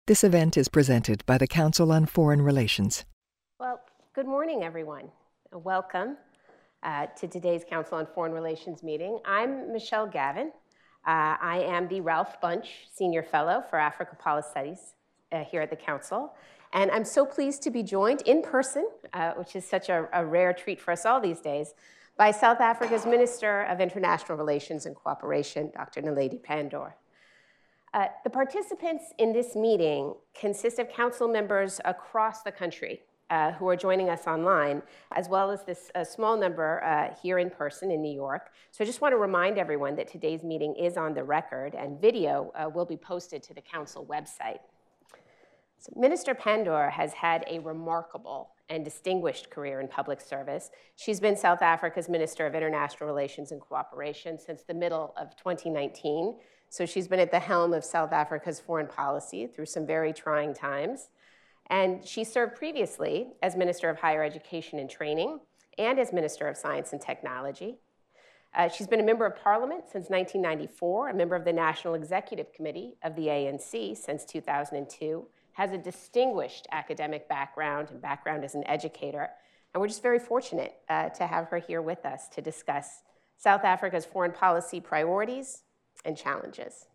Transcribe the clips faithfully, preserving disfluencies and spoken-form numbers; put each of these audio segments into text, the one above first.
This event is presented by the Council on Foreign Relations. Well, good morning, everyone. Welcome uh, to today's Council on Foreign Relations meeting. I'm Michelle Gavin. Uh, I am the Ralph Bunche Senior Fellow for Africa Policy Studies uh, here at the Council. And I'm so pleased to be joined in person, uh, which is such a, a rare treat for us all these days, by South Africa's Minister of International Relations and Cooperation, Doctor Naledi Pandor. Uh, the participants in this meeting consist of council members across the country uh, who are joining us online, as well as this uh, small number uh, here in person in New York. So I just want to remind everyone that today's meeting is on the record, and video uh, will be posted to the council website. So Minister Pandor has had a remarkable and distinguished career in public service. She's been South Africa's Minister of International Relations and Cooperation since the middle of twenty nineteen. So she's been at the helm of South Africa's foreign policy through some very trying times. And she served previously as Minister of Higher Education and Training and as Minister of Science and Technology. Uh, she's been a member of Parliament since nineteen ninety-four, a member of the National Executive Committee of the A N C since two thousand two, has a distinguished academic background and background as an educator. And we're just very fortunate uh, to have her here with us to discuss South Africa's foreign policy priorities and challenges.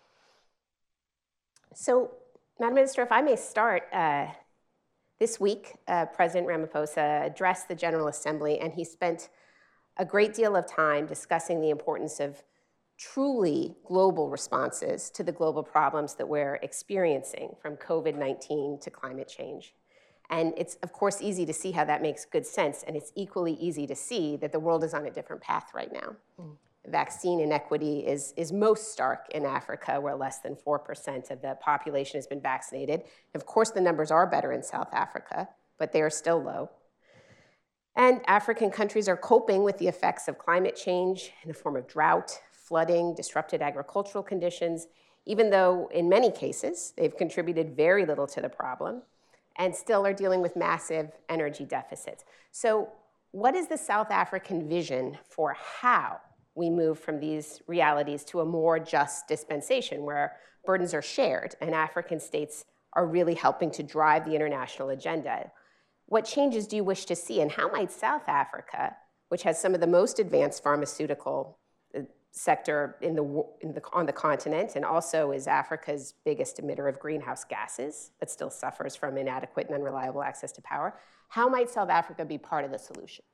So, Madam Minister, if I may start, uh, this week, uh, President Ramaphosa addressed the General Assembly, and he spent a great deal of time discussing the importance of truly global responses to the global problems that we're experiencing, from COVID nineteen to climate change. And it's, of course, easy to see how that makes good sense, and it's equally easy to see that the world is on a different path right now. Mm. Vaccine inequity is, is most stark in Africa, where less than four percent of the population has been vaccinated. Of course, the numbers are better in South Africa, but they are still low. And African countries are coping with the effects of climate change in the form of drought, flooding, disrupted agricultural conditions, even though in many cases they've contributed very little to the problem and still are dealing with massive energy deficits. So what is the South African vision for how we move from these realities to a more just dispensation where burdens are shared and African states are really helping to drive the international agenda? What changes do you wish to see, and how might South Africa, which has some of the most advanced pharmaceutical sector in the, in the, on the continent, and also is Africa's biggest emitter of greenhouse gases, but still suffers from inadequate and unreliable access to power, how might South Africa be part of the solution?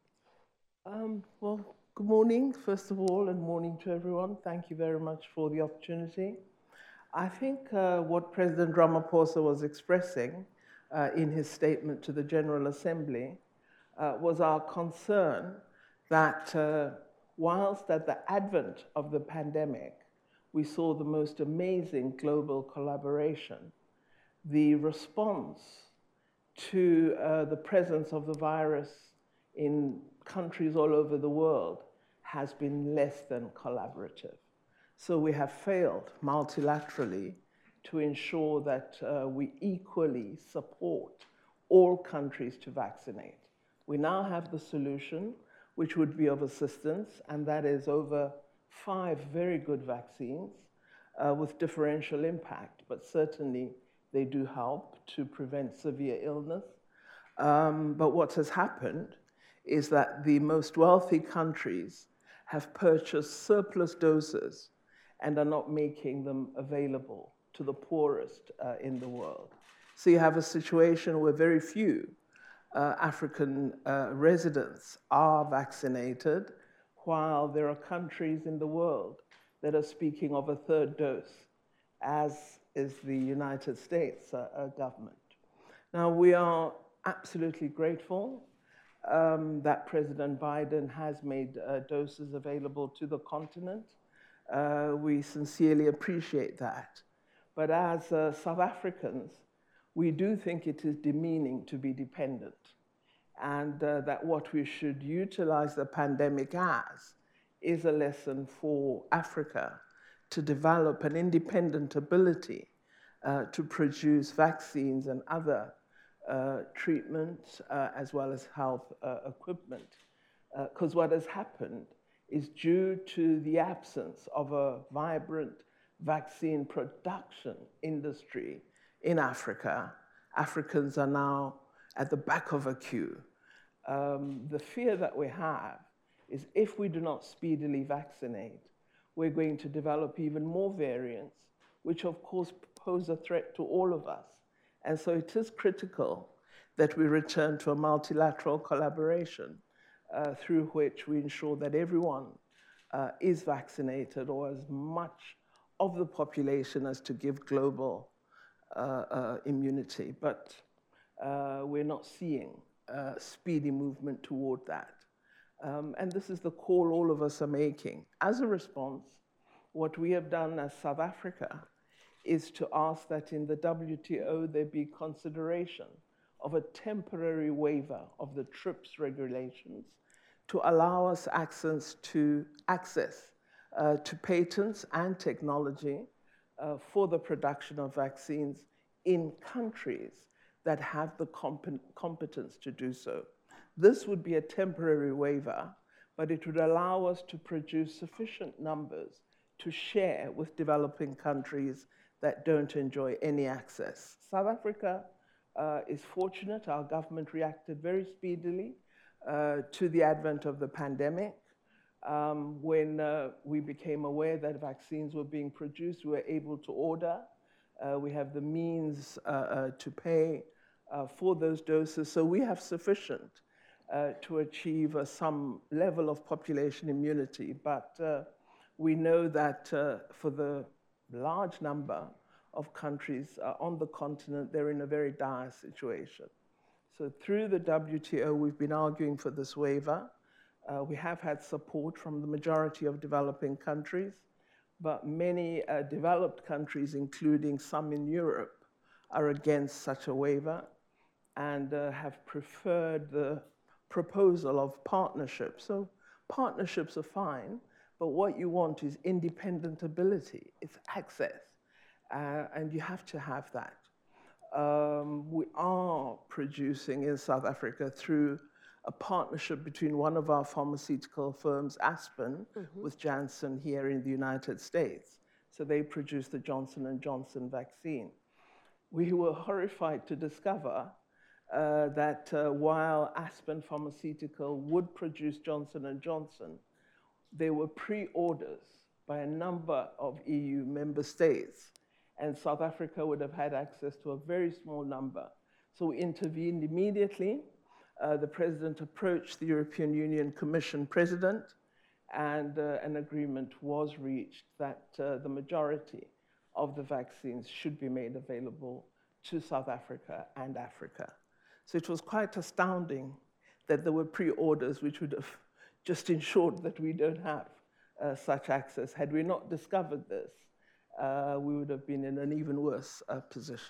Um, well, good morning, first of all, and morning to everyone. Thank you very much for the opportunity. I think uh, what President Ramaphosa was expressing uh, in his statement to the General Assembly uh, was our concern that uh, whilst at the advent of the pandemic, we saw the most amazing global collaboration, the response to uh, the presence of the virus in countries all over the world has been less than collaborative. So we have failed multilaterally to ensure that uh, we equally support all countries to vaccinate. We now have the solution, which would be of assistance, and that is over five very good vaccines uh, with differential impact, but certainly they do help to prevent severe illness. Um, but what has happened is that the most wealthy countries have purchased surplus doses and are not making them available to the poorest uh, in the world. So you have a situation where very few uh, African uh, residents are vaccinated, while there are countries in the world that are speaking of a third dose, as is the United States uh, uh, government. Now, we are absolutely grateful Um, that President Biden has made uh, doses available to the continent. Uh, we sincerely appreciate that. But as uh, South Africans, we do think it is demeaning to be dependent, and uh, that what we should utilize the pandemic as is a lesson for Africa to develop an independent ability uh, to produce vaccines and other Uh, treatment, uh, as well as health uh, equipment. Because uh, what has happened is, due to the absence of a vibrant vaccine production industry in Africa, Africans are now at the back of a queue. Um, the fear that we have is if we do not speedily vaccinate, we're going to develop even more variants, which of course pose a threat to all of us. And so it is critical that we return to a multilateral collaboration uh, through which we ensure that everyone uh, is vaccinated, or as much of the population as to give global uh, uh, immunity. But uh, we're not seeing uh, speedy movement toward that. Um, and this is the call all of us are making. As a response, what we have done as South Africa is to ask that in the W T O there be consideration of a temporary waiver of the TRIPS regulations to allow us access to access uh, to patents and technology uh, for the production of vaccines in countries that have the comp- competence to do so. This would be a temporary waiver, but it would allow us to produce sufficient numbers to share with developing countries that don't enjoy any access. South Africa uh, is fortunate. Our government reacted very speedily uh, to the advent of the pandemic. Um, when uh, we became aware that vaccines were being produced, we were able to order. Uh, we have the means uh, uh, to pay uh, for those doses, so we have sufficient uh, to achieve uh, some level of population immunity. But uh, we know that uh, for the large number of countries uh, on the continent, they're in a very dire situation. So through the W T O, we've been arguing for this waiver. Uh, we have had support from the majority of developing countries, but many uh, developed countries, including some in Europe, are against such a waiver and uh, have preferred the proposal of partnerships. So partnerships are fine, but what you want is independent ability, it's access, uh, and you have to have that. Um, we are producing in South Africa through a partnership between one of our pharmaceutical firms, Aspen, mm-hmm. with Janssen here in the United States. So they produce the Johnson and Johnson vaccine. We were horrified to discover uh, that uh, while Aspen Pharmaceutical would produce Johnson and Johnson, there were pre-orders by a number of E U member states, and South Africa would have had access to a very small number. So we intervened immediately. Uh, the president approached the European Union Commission president, and uh, an agreement was reached that uh, the majority of the vaccines should be made available to South Africa and Africa. So it was quite astounding that there were pre-orders which would have just ensured that we don't have uh, such access. Had we not discovered this, uh, we would have been in an even worse uh, position.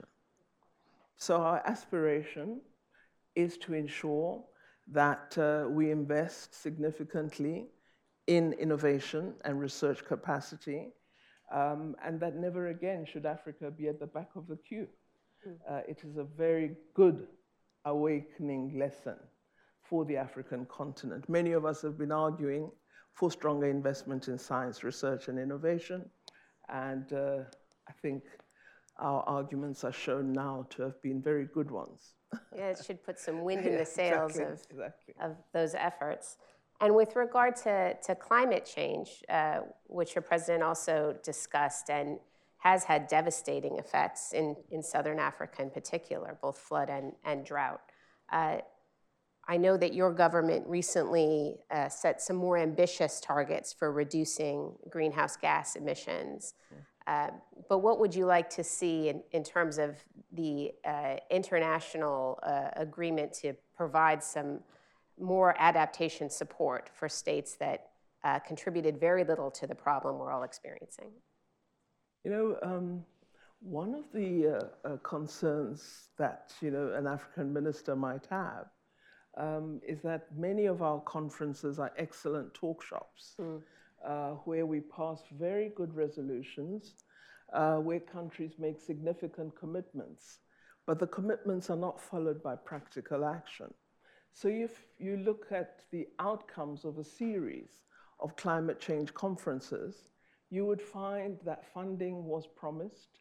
So our aspiration is to ensure that uh, we invest significantly in innovation and research capacity, um, and that never again should Africa be at the back of the queue. Mm. Uh, it is a very good awakening lesson for the African continent. Many of us have been arguing for stronger investment in science, research, and innovation, and uh, I think our arguments are shown now to have been very good ones. Yeah, it should put some wind in the sails exactly, of, exactly. of those efforts. And with regard to, to climate change, uh, which your president also discussed and has had devastating effects in, in Southern Africa in particular, both flood and, and drought. Uh, I know that your government recently uh, set some more ambitious targets for reducing greenhouse gas emissions. Yeah. Uh, but what would you like to see in, in terms of the uh, international uh, agreement to provide some more adaptation support for states that uh, contributed very little to the problem we're all experiencing? You know, um, one of the uh, uh, concerns that, you know, an African minister might have um, is that many of our conferences are excellent talk shops mm. uh, where we pass very good resolutions, uh, where countries make significant commitments, but the commitments are not followed by practical action. So if you look at the outcomes of a series of climate change conferences, you would find that funding was promised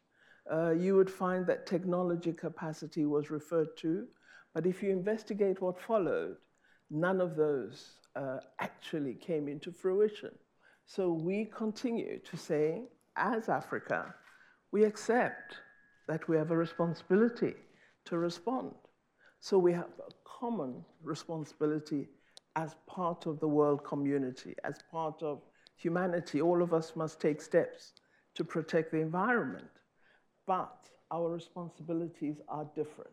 uh, you would find that technology capacity was referred to. But if you investigate what followed, none of those uh, actually came into fruition. So we continue to say, as Africa, we accept that we have a responsibility to respond. So we have a common responsibility as part of the world community, as part of humanity. All of us must take steps to protect the environment, but our responsibilities are different.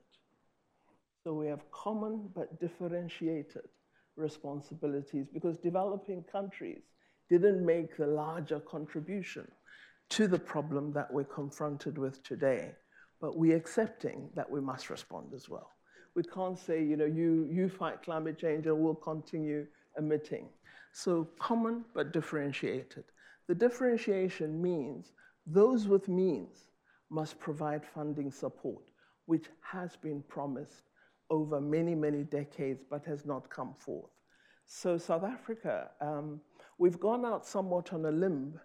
So we have common but differentiated responsibilities because developing countries didn't make the larger contribution to the problem that we're confronted with today, but we're accepting that we must respond as well. We can't say, you know, you, you fight climate change and we'll continue emitting. So common but differentiated. The differentiation means those with means must provide funding support, which has been promised over many, many decades, but has not come forth. So South Africa, um, we've gone out somewhat on a limb.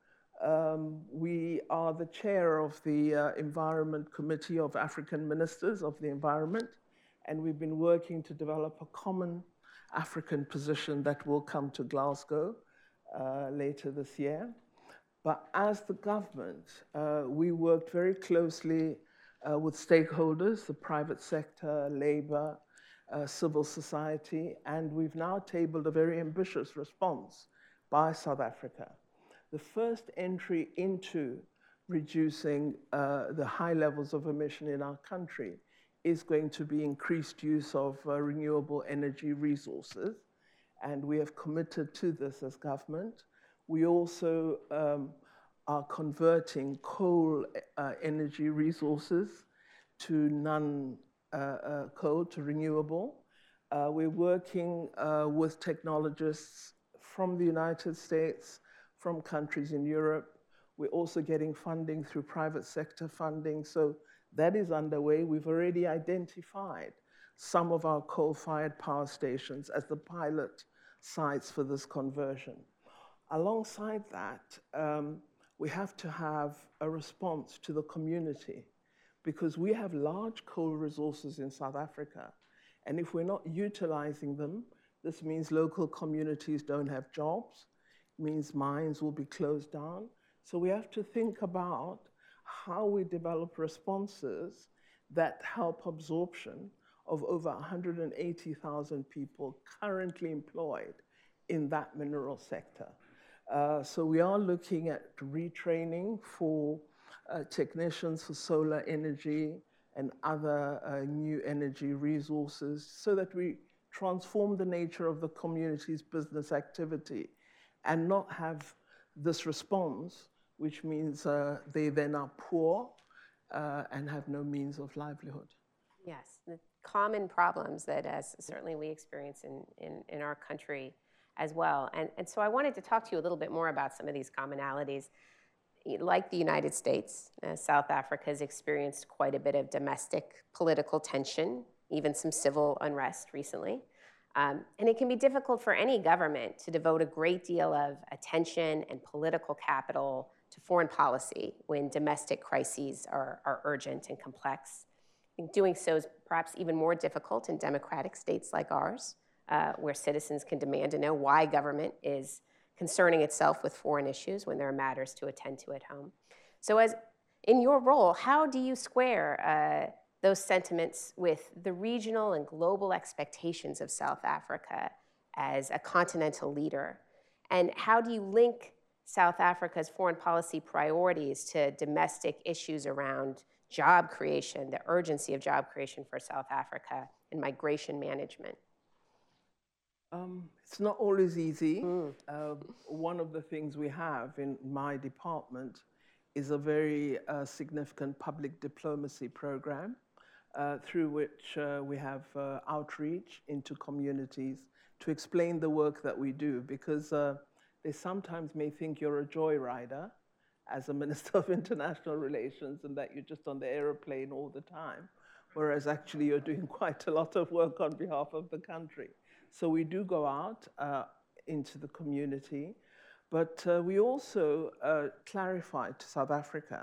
Um, we are the chair of the uh, Environment Committee of African Ministers of the Environment, and we've been working to develop a common African position that will come to Glasgow uh, later this year. But as the government, uh, we worked very closely uh, with stakeholders, the private sector, labor, uh, civil society, and we've now tabled a very ambitious response by South Africa. The first entry into reducing uh, the high levels of emission in our country is going to be increased use of uh, renewable energy resources, and we have committed to this as government. We also um, are converting coal uh, energy resources to non-coal, uh, uh, to renewable. Uh, we're working uh, with technologists from the United States, from countries in Europe. We're also getting funding through private sector funding. So that is underway. We've already identified some of our coal-fired power stations as the pilot sites for this conversion. Alongside that, um, we have to have a response to the community because we have large coal resources in South Africa. And if we're not utilizing them, this means local communities don't have jobs, means mines will be closed down. So we have to think about how we develop responses that help absorption of over one hundred eighty thousand people currently employed in that mineral sector. Uh, so we are looking at retraining for uh, technicians for solar energy and other uh, new energy resources so that we transform the nature of the community's business activity and not have this response, which means uh, they then are poor uh, and have no means of livelihood. Yes, the common problems that as certainly we experience in, in, in our country as well. And, and so I wanted to talk to you a little bit more about some of these commonalities. Like the United States, uh, South Africa has experienced quite a bit of domestic political tension, even some civil unrest recently. Um, and it can be difficult for any government to devote a great deal of attention and political capital to foreign policy when domestic crises are, are urgent and complex. I think doing so is perhaps even more difficult in democratic states like ours, uh, where citizens can demand to know why government is concerning itself with foreign issues when there are matters to attend to at home. So as in your role, how do you square uh, those sentiments with the regional and global expectations of South Africa as a continental leader? And how do you link South Africa's foreign policy priorities to domestic issues around job creation, the urgency of job creation for South Africa, and migration management? Um, it's not always easy. Mm. Uh, one of the things we have in my department is a very uh, significant public diplomacy program uh, through which uh, we have uh, outreach into communities to explain the work that we do, because uh, they sometimes may think you're a joyrider as a Minister of International Relations and that you're just on the aeroplane all the time, whereas actually you're doing quite a lot of work on behalf of the country. So we do go out uh, into the community, but uh, we also uh, clarify to South Africa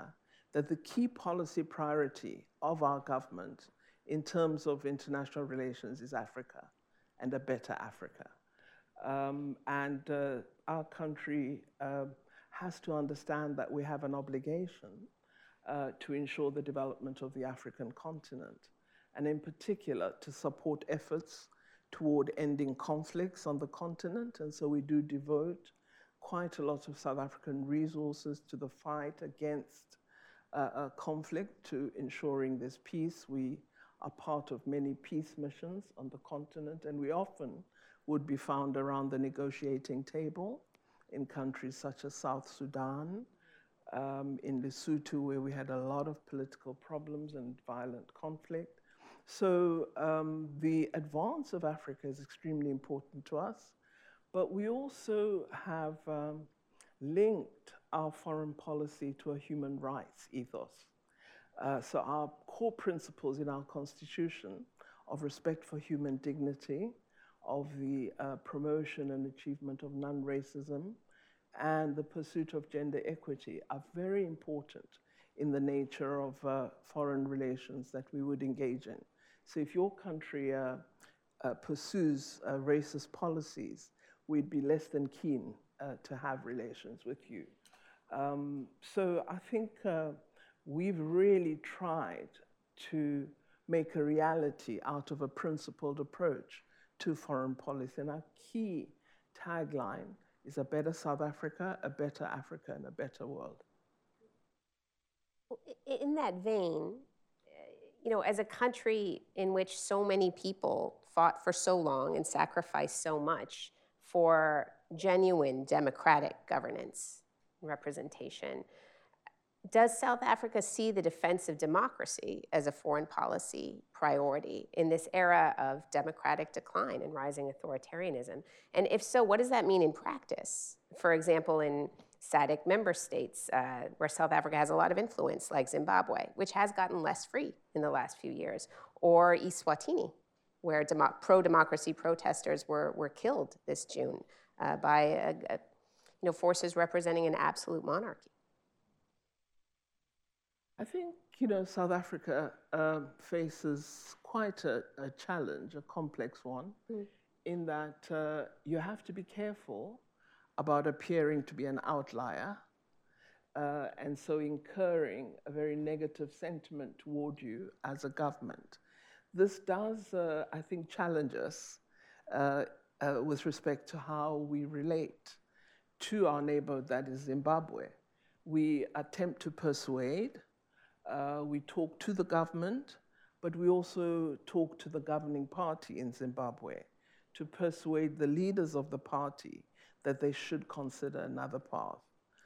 that the key policy priority of our government in terms of international relations is Africa and a better Africa. Um, and uh, our country uh, has to understand that we have an obligation uh, to ensure the development of the African continent, and in particular to support efforts toward ending conflicts on the continent. And so we do devote quite a lot of South African resources to the fight against uh, uh, conflict, to ensuring there's peace. We are part of many peace missions on the continent, and we often would be found around the negotiating table in countries such as South Sudan, um, in Lesotho, where we had a lot of political problems and violent conflict. So um, the advance of Africa is extremely important to us, but we also have um, linked our foreign policy to a human rights ethos. Uh, so our core principles in our constitution of respect for human dignity, of the uh, promotion and achievement of non-racism, and the pursuit of gender equity are very important in the nature of uh, foreign relations that we would engage in. So if your country uh, uh, pursues uh, racist policies, we'd be less than keen uh, to have relations with you. Um, so I think uh, we've really tried to make a reality out of a principled approach to foreign policy. And our key tagline is a better South Africa, a better Africa, and a better world. In that vein, you know, as a country in which so many people fought for so long and sacrificed so much for genuine democratic governance and representation, does South Africa see the defense of democracy as a foreign policy priority in this era of democratic decline and rising authoritarianism? And if so, what does that mean in practice? For example, in SADC member states uh, where South Africa has a lot of influence, like Zimbabwe, which has gotten less free in the last few years, or Eswatini, where demo- pro-democracy protesters were, were killed this June uh, by a, a, you know, forces representing an absolute monarchy. I think, you know, South Africa uh, faces quite a, a challenge, a complex one, mm. in that uh, you have to be careful about appearing to be an outlier, uh, and so incurring a very negative sentiment toward you as a government. This does, uh, I think, challenge us uh, uh, with respect to how we relate to our neighbor, that is Zimbabwe. We attempt to persuade, Uh, we talk to the government, but we also talk to the governing party in Zimbabwe to persuade the leaders of the party that they should consider another path.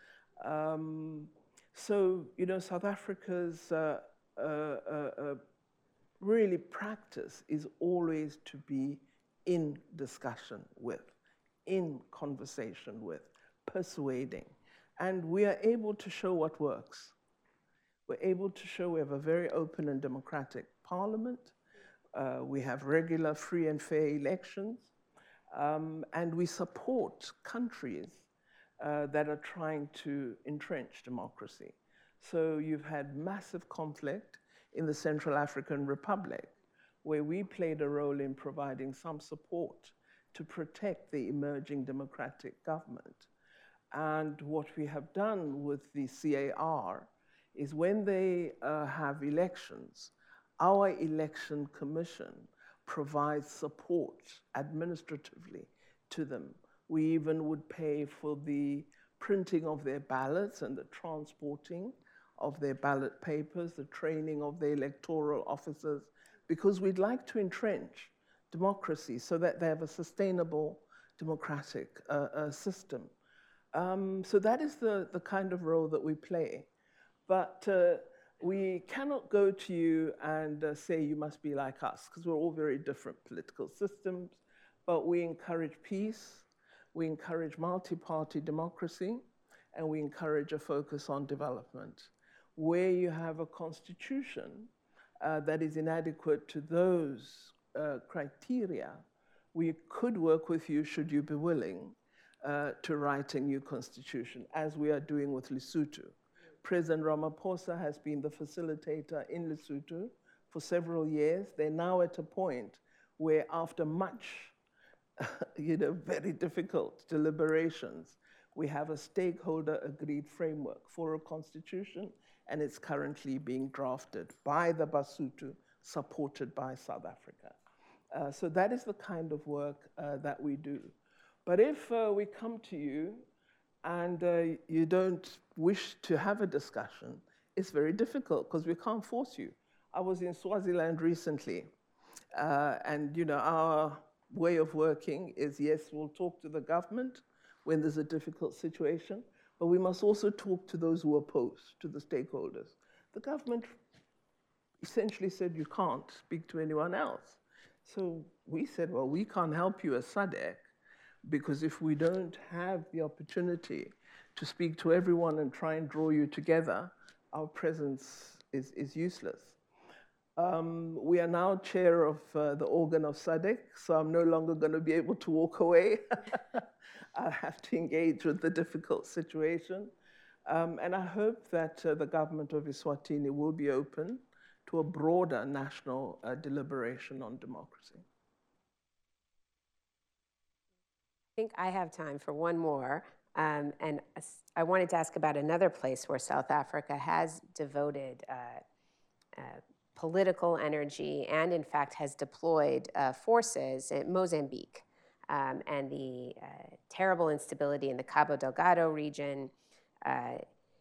Um, so, you know, South Africa's uh, uh, uh, uh, really practice is always to be in discussion with, in conversation with, persuading. And we are able to show what works. We're able to show we have a very open and democratic parliament. Uh, we have regular, free and fair elections. Um, and we support countries uh, that are trying to entrench democracy. So you've had massive conflict in the Central African Republic, where we played a role in providing some support to protect the emerging democratic government. And what we have done with the C A R is when they uh, have elections, our election commission provides support administratively to them. We even would pay for the printing of their ballots and the transporting of their ballot papers, the training of the electoral officers, because we'd like to entrench democracy so that they have a sustainable democratic uh, uh, system. Um, so that is the, the kind of role that we play. But uh, we cannot go to you and uh, say you must be like us, because we're all very different political systems. But we encourage peace, we encourage multi-party democracy, and we encourage a focus on development. Where you have a constitution uh, that is inadequate to those uh, criteria, we could work with you, should you be willing, uh, to write a new constitution, as we are doing with Lesotho, President Ramaphosa has been the facilitator in Lesotho for several years. They're now at a point where, after much, you know, very difficult deliberations, we have a stakeholder-agreed framework for a constitution, and it's currently being drafted by the Basotho, supported by South Africa. Uh, so that is the kind of work uh, that we do. But if uh, we come to you and uh, you don't wish to have a discussion, it's very difficult because we can't force you. I was in Swaziland recently, uh, and you know, our way of working is, yes, we'll talk to the government when there's a difficult situation, but we must also talk to those who oppose, to the stakeholders. The government essentially said you can't speak to anyone else. So we said, well, we can't help you as S A D C, because if we don't have the opportunity to speak to everyone and try and draw you together, our presence is, is useless. Um, we are now chair of uh, the organ of S A D C, so I'm no longer going to be able to walk away. I have to engage with the difficult situation. Um, and I hope that uh, the government of Eswatini will be open to a broader national uh, deliberation on democracy. I think I have time for one more. Um, and I wanted to ask about another place where South Africa has devoted uh, uh, political energy and, in fact, has deployed uh, forces in Mozambique um, and the uh, terrible instability in the Cabo Delgado region. Uh,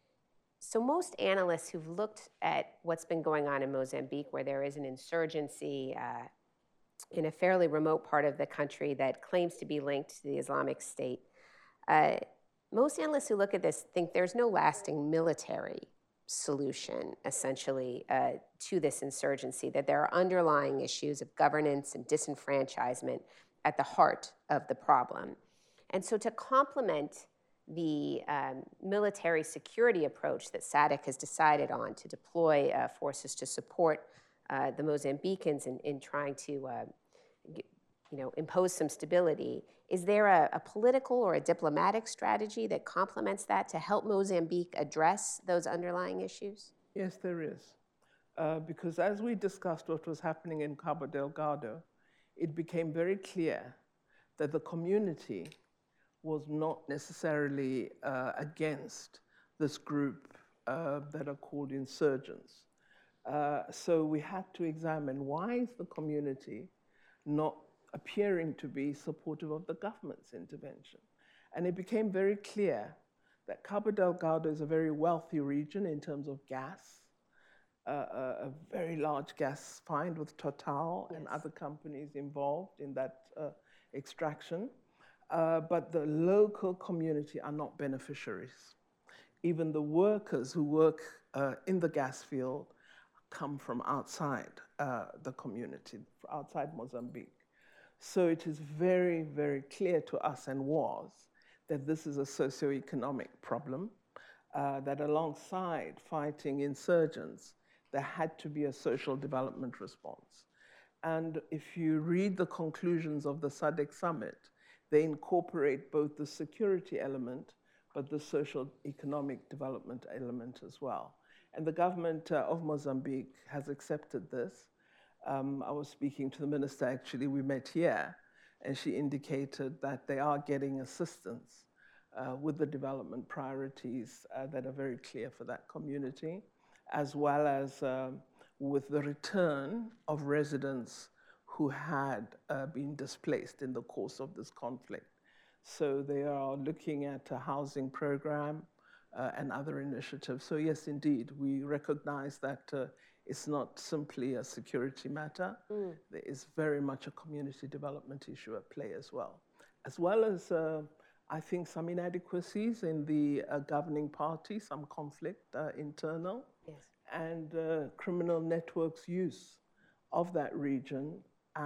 so most analysts who've looked at what's been going on in Mozambique, where there is an insurgency uh, in a fairly remote part of the country that claims to be linked to the Islamic State, uh, most analysts who look at this think there's no lasting military solution, essentially, uh, to this insurgency, that there are underlying issues of governance and disenfranchisement at the heart of the problem. And so to complement the um, military security approach that S A D C has decided on to deploy uh, forces to support uh, the Mozambicans in, in trying to uh, get, you know, impose some stability, is there a, a political or a diplomatic strategy that complements that to help Mozambique address those underlying issues? Yes, there is. Uh, because as we discussed what was happening in Cabo Delgado, it became very clear that the community was not necessarily uh, against this group uh, that are called insurgents. Uh, so we had to examine, why is the community not appearing to be supportive of the government's intervention? And it became very clear that Cabo Delgado is a very wealthy region in terms of gas, uh, a, a very large gas find with Total yes. and other companies involved in that uh, extraction. Uh, but the local community are not beneficiaries. Even the workers who work uh, in the gas field come from outside uh, the community, outside Mozambique. So it is very, very clear to us, and was, that this is a socioeconomic problem, uh, that alongside fighting insurgents, there had to be a social development response. And if you read the conclusions of the S A D C summit, they incorporate both the security element, but the social economic development element as well. And the government uh, of Mozambique has accepted this. Um, I was speaking to the minister, actually, we met here, and she indicated that they are getting assistance uh, with the development priorities uh, that are very clear for that community, as well as um, with the return of residents who had uh, been displaced in the course of this conflict. So they are looking at a housing program uh, and other initiatives. So yes, indeed, we recognize that uh, it's not simply a security matter. Mm. There is very much a community development issue at play as well. As well as, uh, I think, some inadequacies in the uh, governing party, some conflict uh, internal, yes. and uh, criminal networks' use of that region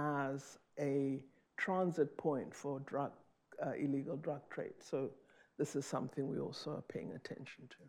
as a transit point for drug, uh, illegal drug trade. So this is something we also are paying attention to.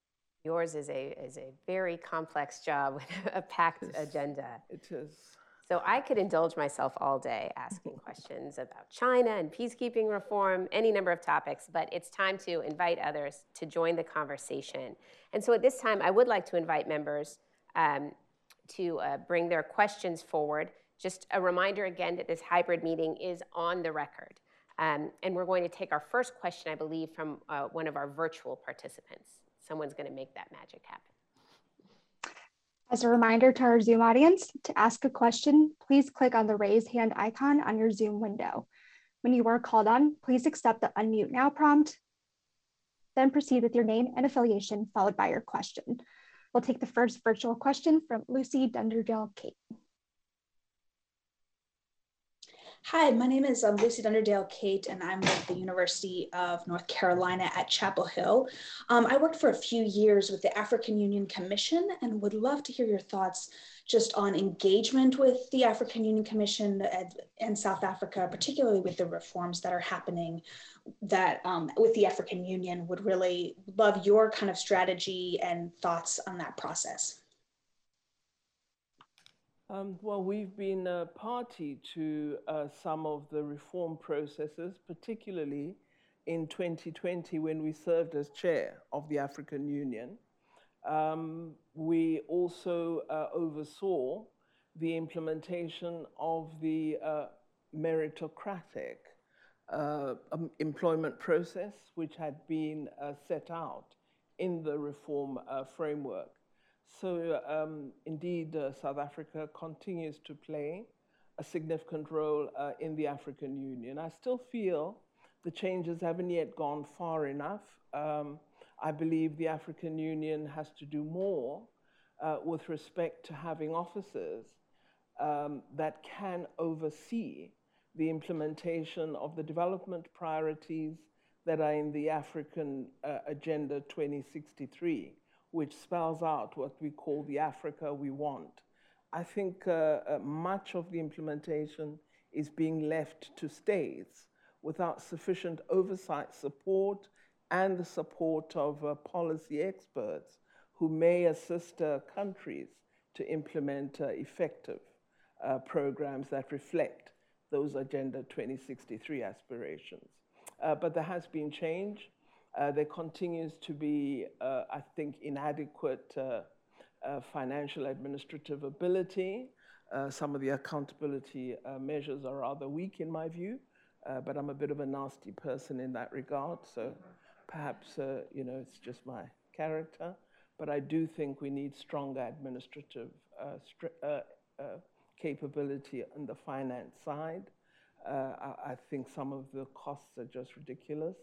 Yours is a, is a very complex job with a packed it is, agenda. It is. So I could indulge myself all day asking questions about China and peacekeeping reform, any number of topics, but it's time to invite others to join the conversation. And so at this time, I would like to invite members um, to uh, bring their questions forward. Just a reminder again that this hybrid meeting is on the record. Um, and we're going to take our first question, I believe, from uh, one of our virtual participants. Someone's going to make that magic happen. As a reminder to our Zoom audience, to ask a question, please click on the raise hand icon on your Zoom window. When you are called on, please accept the unmute now prompt, then proceed with your name and affiliation followed by your question. We'll take the first virtual question from Lucy Dunderdale-Kate. Hi, my name is um, Lucy Dunderdale-Kate, and I'm with the University of North Carolina at Chapel Hill. Um, I worked for a few years with the African Union Commission and would love to hear your thoughts just on engagement with the African Union Commission and, and South Africa, particularly with the reforms that are happening that um, with the African Union. Would really love your kind of strategy and thoughts on that process. Um, well, we've been a party to uh, some of the reform processes, particularly in twenty twenty when we served as chair of the African Union. Um, we also uh, oversaw the implementation of the uh, meritocratic uh, um, employment process, which had been uh, set out in the reform uh, framework. So um, indeed, uh, South Africa continues to play a significant role uh, in the African Union. I still feel the changes haven't yet gone far enough. Um, I believe the African Union has to do more uh, with respect to having officers um, that can oversee the implementation of the development priorities that are in the African uh, Agenda twenty sixty-three, which spells out what we call the Africa we want. I think uh, uh, much of the implementation is being left to states without sufficient oversight support and the support of uh, policy experts who may assist uh, countries to implement uh, effective uh, programs that reflect those Agenda twenty sixty-three aspirations. Uh, but there has been change. Uh, there continues to be, uh, I think, inadequate uh, uh, financial administrative ability. Uh, some of the accountability uh, measures are rather weak in my view, uh, but I'm a bit of a nasty person in that regard, so perhaps, uh, you know, it's just my character. But I do think we need stronger administrative uh, uh, uh, capability on the finance side. Uh, I, I think some of the costs are just ridiculous.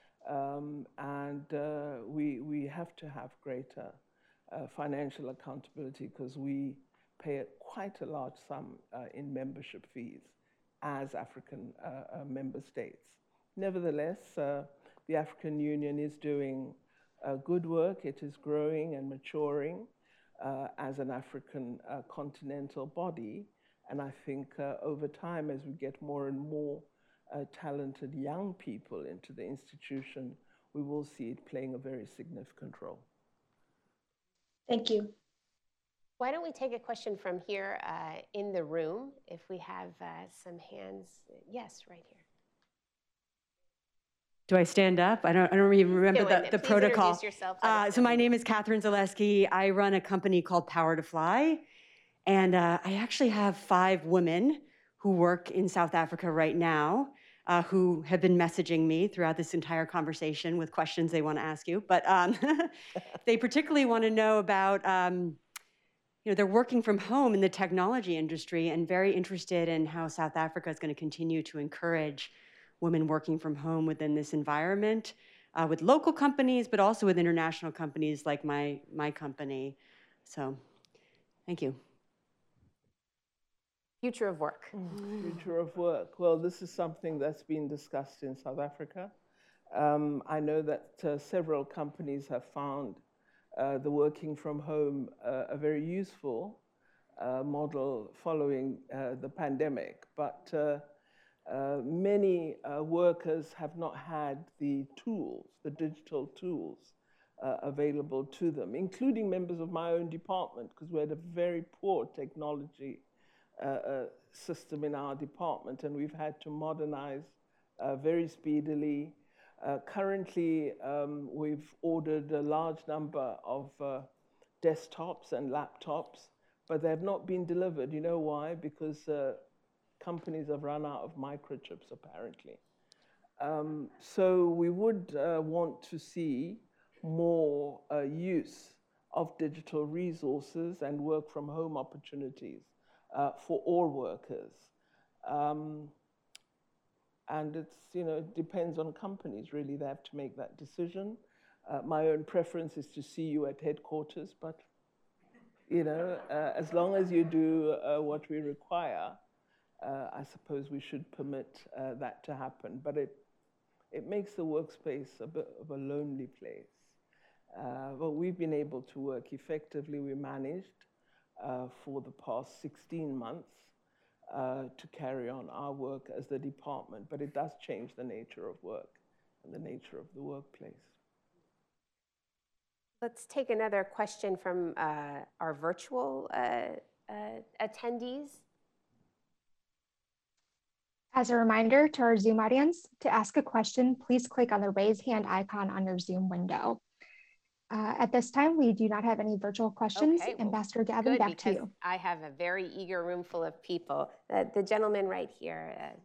Um, and uh, we, we have to have greater uh, financial accountability because we pay quite a large sum uh, in membership fees as African uh, uh, member states. Nevertheless, uh, the African Union is doing uh, good work. It is growing and maturing uh, as an African uh, continental body. And I think uh, over time, as we get more and more uh, talented young people into the institution, we will see it playing a very significant role. Thank you. Why don't we take a question from here uh, in the room, if we have uh, some hands? Yes, right here. Do I stand up? I don't, I don't even remember the, the Please protocol. Introduce yourself. Uh, so my name is Catherine Zaleski. I run a company called Power to Fly. And uh, I actually have five women who work in South Africa right now uh, who have been messaging me throughout this entire conversation with questions they want to ask you. But um, they particularly want to know about, um, you know, they're working from home in the technology industry and very interested in how South Africa is going to continue to encourage women working from home within this environment uh, with local companies, but also with international companies like my, my company. So thank you. Future of work. Future of work. Well, this is something that's been discussed in South Africa. Um, I know that uh, several companies have found uh, the working from home uh, a very useful uh, model following uh, the pandemic, but uh, uh, many uh, workers have not had the tools, the digital tools uh, available to them, including members of my own department, because we had a very poor technology uh, uh, system in our department, and we've had to modernize uh, very speedily. Uh, currently, um, we've ordered a large number of uh, desktops and laptops, but they have not been delivered. You know why? Because uh, companies have run out of microchips, apparently. Um, so we would uh, want to see more uh, use of digital resources and work from home opportunities uh, for all workers. Um, and it's, you know, it depends on companies, really. They have to make that decision. Uh, my own preference is to see you at headquarters, but, you know, uh, as long as you do uh, what we require, uh, I suppose we should permit uh, that to happen. But it It makes the workspace a bit of a lonely place. Uh, but we've been able to work effectively. We managed uh, for the past sixteen months uh, to carry on our work as the department, but it does change the nature of work and the nature of the workplace. Let's take another question from uh, our virtual uh, uh, attendees. As a reminder to our Zoom audience, to ask a question, please click on the raise hand icon on your Zoom window. Uh, at this time, we do not have any virtual questions. Okay, well, Ambassador Gavin, good, back to because you. I have a very eager room full of people. Uh, the gentleman right here. Uh,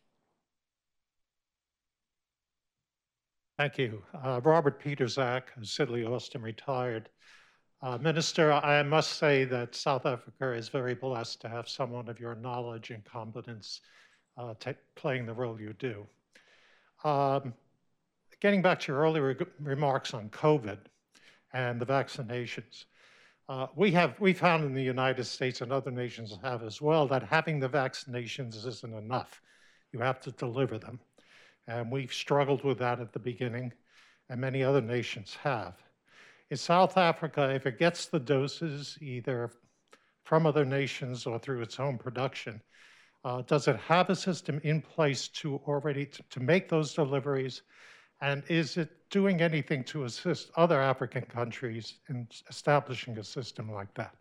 Thank you. Uh, Robert Peterzak, Sidley Austin, retired. Uh, Minister, I must say that South Africa is very blessed to have someone of your knowledge and competence uh, playing the role you do. Um, getting back to your earlier re remarks on COVID and the vaccinations, uh, we have we found in the United States, and other nations have as well, that having the vaccinations isn't enough. You have to deliver them. And we've struggled with that at the beginning, and many other nations have. In South Africa, if it gets the doses either from other nations or through its own production, uh, does it have a system in place to already to, to make those deliveries? And is it doing anything to assist other African countries in establishing a system like that?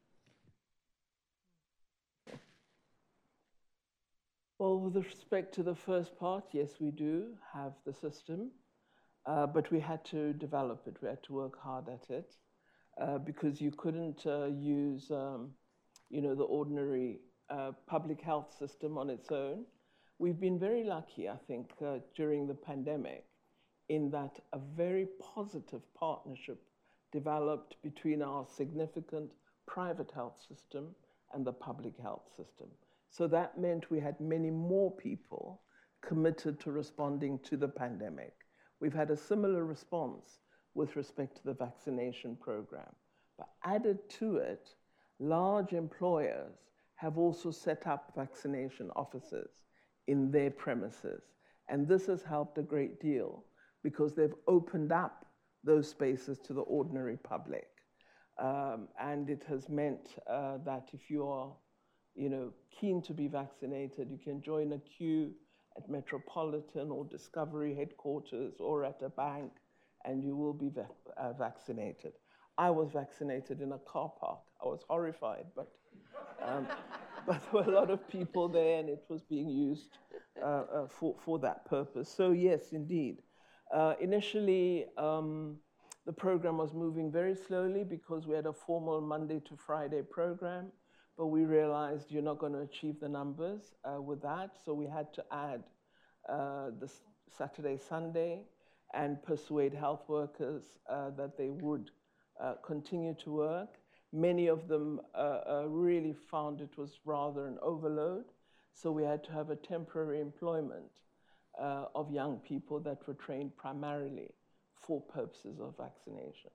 Well, with respect to the first part, yes, we do have the system, uh, but we had to develop it. We had to work hard at it uh, because you couldn't uh, use, um, you know, the ordinary uh, public health system on its own. We've been very lucky, I think, uh, during the pandemic, in that a very positive partnership developed between our significant private health system and the public health system. So that meant we had many more people committed to responding to the pandemic. We've had a similar response with respect to the vaccination program. But added to it, large employers have also set up vaccination offices in their premises. And this has helped a great deal because they've opened up those spaces to the ordinary public. Um, and it has meant uh, that if you are you know, keen to be vaccinated, you can join a queue at Metropolitan or Discovery headquarters or at a bank, and you will be va uh, vaccinated. I was vaccinated in a car park. I was horrified, but, um, but there were a lot of people there, and it was being used uh, uh, for, for that purpose. So yes, indeed. Uh, initially, um, the program was moving very slowly because we had a formal Monday to Friday program. But we realized you're not going to achieve the numbers uh, with that, so we had to add uh, the Saturday, Sunday, and persuade health workers uh, that they would uh, continue to work. Many of them uh, uh, really found it was rather an overload, so we had to have a temporary employment uh, of young people that were trained primarily for purposes of vaccination.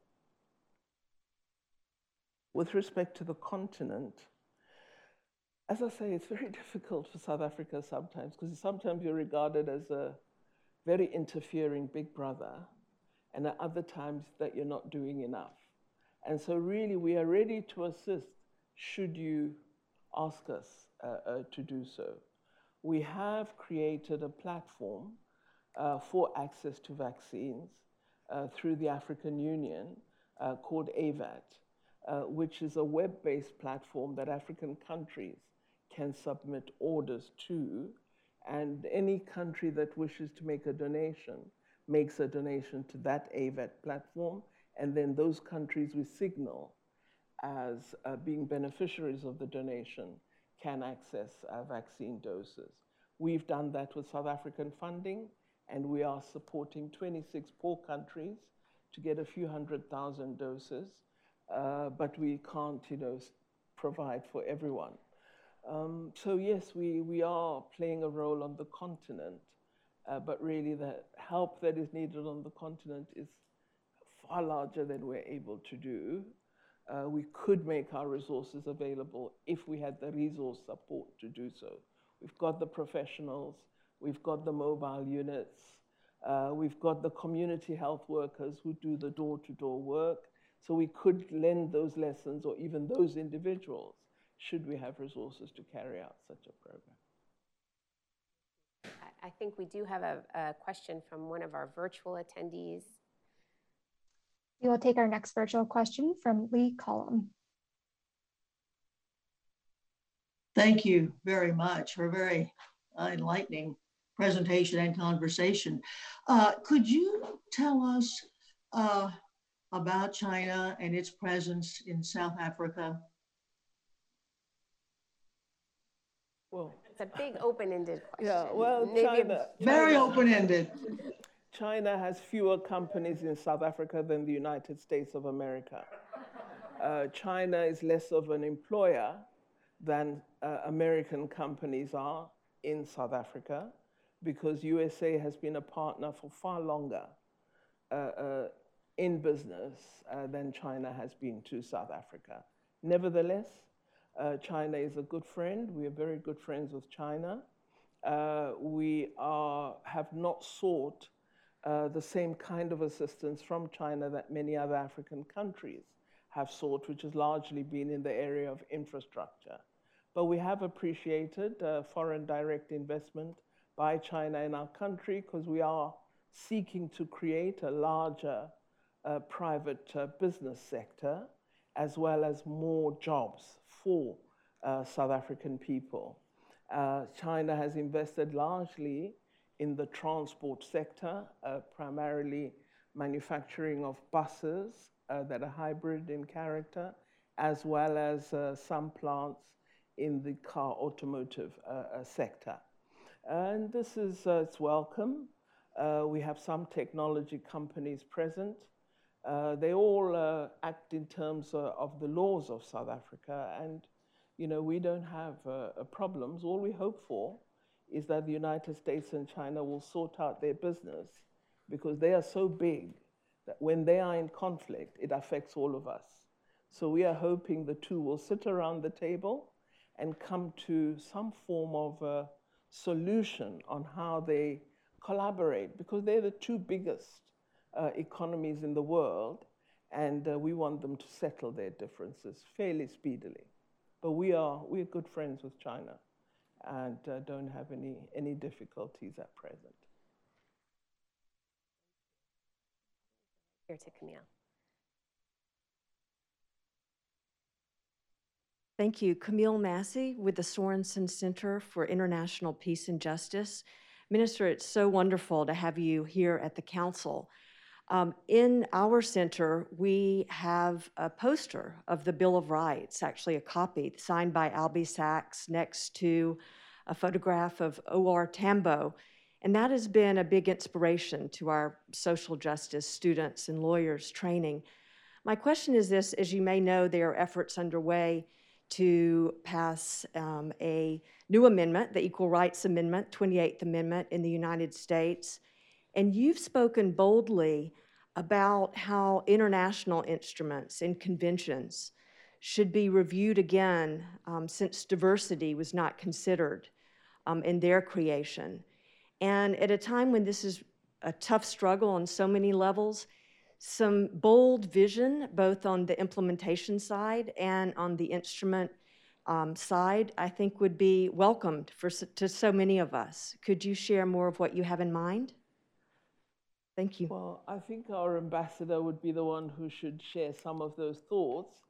With respect to the continent, as I say, it's very difficult for South Africa sometimes, because sometimes you're regarded as a very interfering big brother, and at other times that you're not doing enough. And so really, we are ready to assist should you ask us uh, uh, to do so. We have created a platform uh, for access to vaccines uh, through the African Union uh, called A V A T, uh, which is a web-based platform that African countries can submit orders to, and any country that wishes to make a donation makes a donation to that A V E T platform, and then those countries we signal as uh, being beneficiaries of the donation can access uh, vaccine doses. We've done that with South African funding, and we are supporting twenty-six poor countries to get a few hundred thousand doses, uh, but we can't, you know, provide for everyone. Um, so yes, we, we are playing a role on the continent, uh, but really the help that is needed on the continent is far larger than we're able to do. Uh, we could make our resources available if we had the resource support to do so. We've got the professionals, we've got the mobile units, uh, we've got the community health workers who do the door-to-door work. So we could lend those lessons or even those individuals should we have resources to carry out such a program. I think we do have a, a question from one of our virtual attendees. We will take our next virtual question from Lee Collum. Thank you very much for a very enlightening presentation and conversation. Uh, could you tell us uh, about China and its presence in South Africa? Well, it's a big open-ended question. Yeah, well, Maybe China, Very China, open-ended. China has fewer companies in South Africa than the United States of America. Uh, China is less of an employer than uh, American companies are in South Africa, because U S A has been a partner for far longer uh, uh, in business uh, than China has been to South Africa. Nevertheless, uh, China is a good friend. We are very good friends with China. Uh, we are, have not sought uh, the same kind of assistance from China that many other African countries have sought, which has largely been in the area of infrastructure. But we have appreciated uh, foreign direct investment by China in our country, because we are seeking to create a larger uh, private uh, business sector, as well as more jobs for uh, South African people. Uh, China has invested largely in the transport sector, uh, primarily manufacturing of buses uh, that are hybrid in character, as well as uh, some plants in the car automotive uh, uh, sector. And this is, uh, it's welcome. Uh, we have some technology companies present. Uh, they all uh, act in terms uh, of the laws of South Africa, and you know, we don't have uh, problems. All we hope for is that the United States and China will sort out their business, because they are so big that when they are in conflict, it affects all of us. So we are hoping the two will sit around the table and come to some form of uh, solution on how they collaborate, because they're the two biggest uh, economies in the world, and uh, we want them to settle their differences fairly speedily. But we are we're good friends with China, and uh, don't have any any difficulties at present. Here to Camille. Thank you. Camille Massey with the Sorensen Center for International Peace and Justice. Minister, it's so wonderful to have you here at the council. Um, in our center, we have a poster of the Bill of Rights, actually a copy signed by Albie Sachs, next to a photograph of O R Tambo. And that has been a big inspiration to our social justice students and lawyers training. My question is this: as you may know, there are efforts underway to pass um, a new amendment, the Equal Rights Amendment, twenty-eighth Amendment in the United States. And you've spoken boldly about how international instruments and conventions should be reviewed again um, since diversity was not considered um, in their creation. And at a time when this is a tough struggle on so many levels, some bold vision, both on the implementation side and on the instrument um, side, I think would be welcomed for, to so many of us. Could you share more of what you have in mind? Thank you. Well, I think our ambassador would be the one who should share some of those thoughts.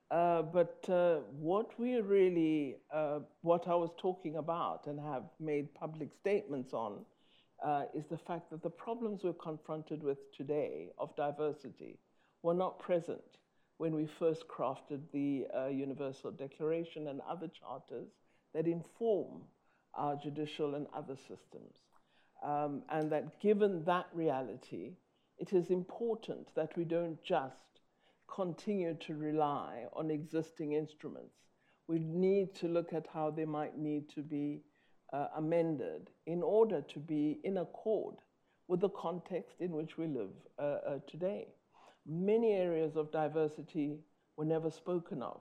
Uh, but uh, what we really, uh, what I was talking about and have made public statements on uh, is the fact that the problems we're confronted with today of diversity were not present when we first crafted the uh, Universal Declaration and other charters that inform our judicial and other systems. Um, and that given that reality, it is important that we don't just continue to rely on existing instruments. We need to look at how they might need to be uh, amended in order to be in accord with the context in which we live uh, uh, today. Many areas of diversity were never spoken of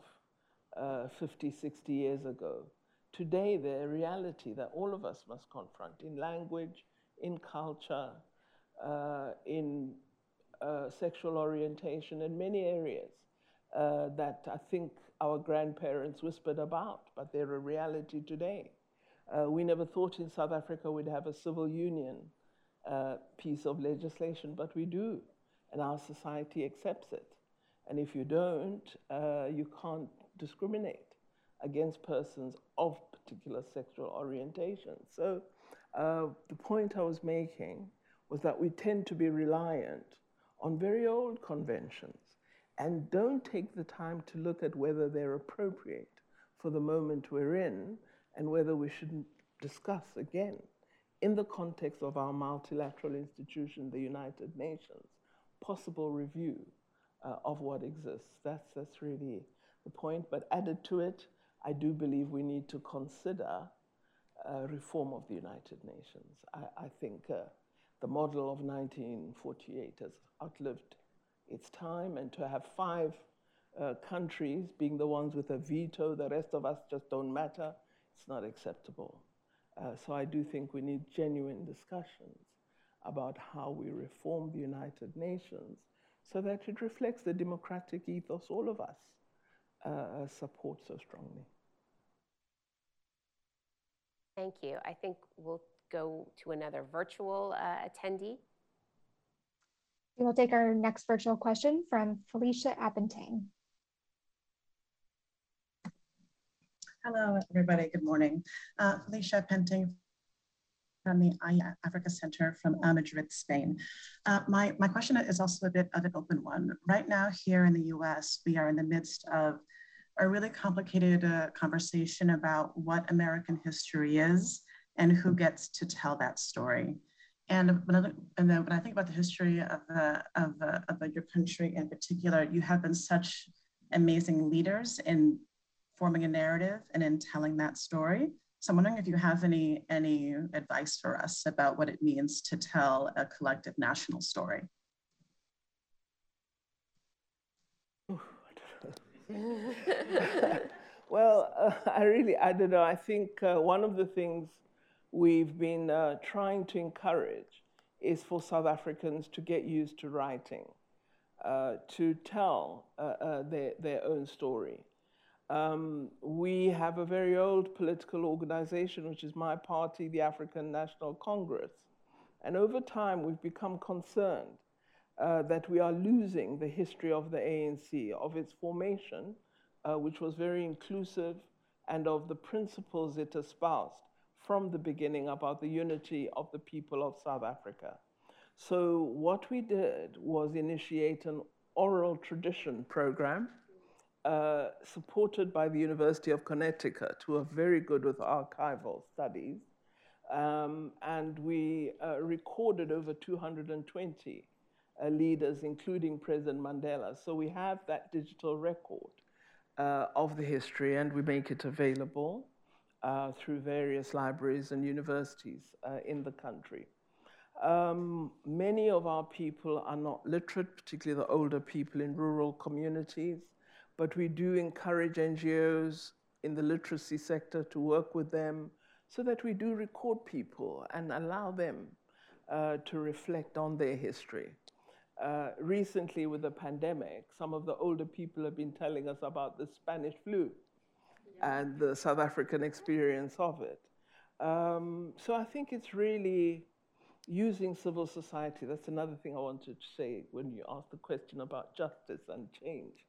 uh, fifty, sixty years ago. Today, they're a reality that all of us must confront in language, in culture, uh, in uh, sexual orientation, in many areas uh, that I think our grandparents whispered about, but they're a reality today. Uh, we never thought in South Africa we'd have a civil union uh, piece of legislation, but we do, and our society accepts it. And if you don't, uh, you can't discriminate against persons of particular sexual orientation. So uh, the point I was making was that we tend to be reliant on very old conventions and don't take the time to look at whether they're appropriate for the moment we're in and whether we shouldn't discuss again in the context of our multilateral institution, the United Nations, possible review uh, of what exists. That's, that's really the point. But added to it, I do believe we need to consider uh, reform of the United Nations. I, I think uh, the model of nineteen forty-eight has outlived its time, and to have five uh, countries being the ones with a veto, the rest of us just don't matter, it's not acceptable. Uh, so I do think we need genuine discussions about how we reform the United Nations so that it reflects the democratic ethos all of us uh, support so strongly. Thank you. I think we'll go to another virtual uh, attendee. We will take our next virtual question from Felicia Appentang. Hello, everybody. Good morning. Uh, Felicia Appentang from the I A Africa Center from uh, Madrid, Spain. Uh, my, my question is also a bit of an open one. Right now here in the U S, we are in the midst of a really complicated uh, conversation about what American history is and who gets to tell that story. And when I, and then when I think about the history of, uh, of, uh, of your country in particular, you have been such amazing leaders in forming a narrative and in telling that story. So I'm wondering if you have any, any advice for us about what it means to tell a collective national story. Well, uh, I really, I don't know. I think uh, one of the things we've been uh, trying to encourage is for South Africans to get used to writing, uh, to tell uh, uh, their, their own story. Um, we have a very old political organization, which is my party, the African National Congress. And over time, we've become concerned uh, that we are losing the history of the A N C, of its formation, uh, which was very inclusive, and of the principles it espoused from the beginning about the unity of the people of South Africa. So what we did was initiate an oral tradition program uh, supported by the University of Connecticut, who are very good with archival studies. Um, and we uh, recorded over two hundred twenty uh, leaders, including President Mandela. So we have that digital record uh, of the history, and we make it available uh, through various libraries and universities uh, in the country. Um, many of our people are not literate, particularly the older people in rural communities, but we do encourage N G Os in the literacy sector to work with them so that we do record people and allow them uh, to reflect on their history. Uh, recently, with the pandemic, some of the older people have been telling us about the Spanish flu yeah. and the South African experience of it. Um, so I think it's really using civil society. That's another thing I wanted to say when you asked the question about justice and change.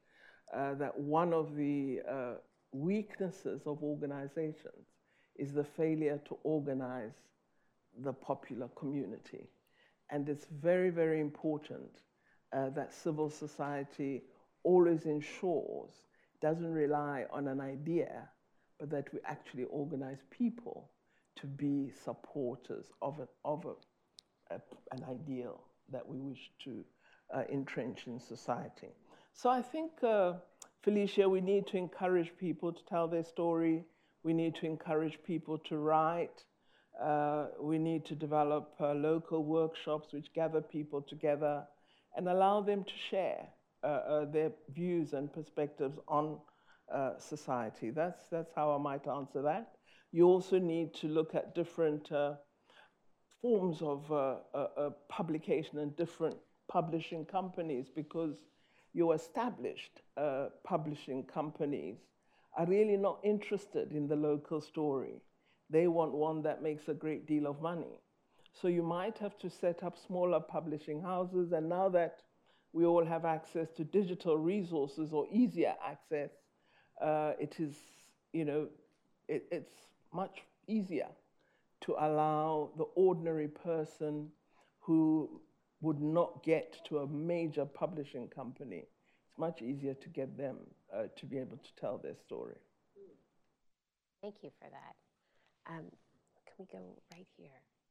uh, that one of the uh, weaknesses of organizations is the failure to organize the popular community. And it's very, very important uh, that civil society always ensures, doesn't rely on an idea, but that we actually organize people to be supporters of, a, of a, a, an ideal that we wish to uh, entrench in society. So I think, uh, Felicia, we need to encourage people to tell their story. We need to encourage people to write. Uh, we need to develop uh, local workshops which gather people together and allow them to share uh, uh, their views and perspectives on uh, society. That's, that's how I might answer that. You also need to look at different uh, forms of uh, uh, uh, publication and different publishing companies, because your established uh, publishing companies are really not interested in the local story. They want one that makes a great deal of money. So you might have to set up smaller publishing houses, and now that we all have access to digital resources or easier access, uh, it is, you know, it, it's much easier to allow the ordinary person who would not get to a major publishing company. It's much easier to get them uh, to be able to tell their story. Thank you for that. Um, can we go right here?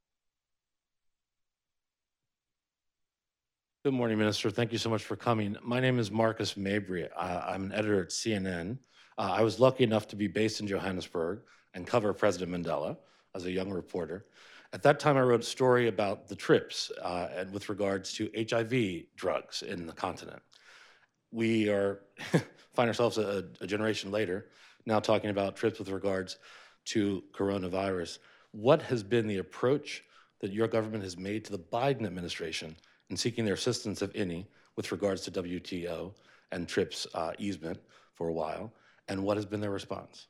Good morning, Minister. Thank you so much for coming. My name is Marcus Mabry. Uh, I'm an editor at C N N. Uh, I was lucky enough to be based in Johannesburg and cover President Mandela as a young reporter. At that time, I wrote a story about the TRIPS uh, and with regards to H I V drugs in the continent. We are find ourselves a, a generation later now talking about TRIPS with regards to coronavirus. What has been the approach that your government has made to the Biden administration in seeking their assistance, if any, with regards to W T O and TRIPS uh, easement for a while, and what has been their response?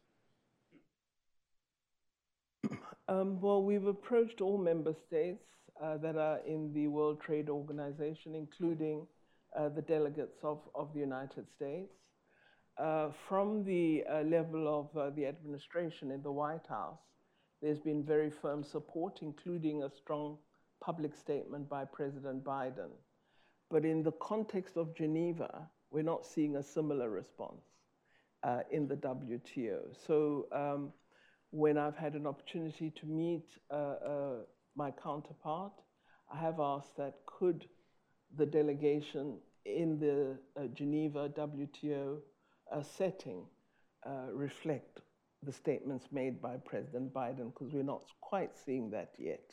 Um, well, we've approached all member states uh, that are in the World Trade Organization, including uh, the delegates of, of the United States. Uh, from the uh, level of uh, the administration in the White House, there's been very firm support, including a strong public statement by President Biden. But in the context of Geneva, we're not seeing a similar response uh, in the W T O. So um, when I've had an opportunity to meet uh, uh, my counterpart, I have asked that could the delegation in the uh, Geneva W T O uh, setting uh, reflect the statements made by President Biden, because we're not quite seeing that yet.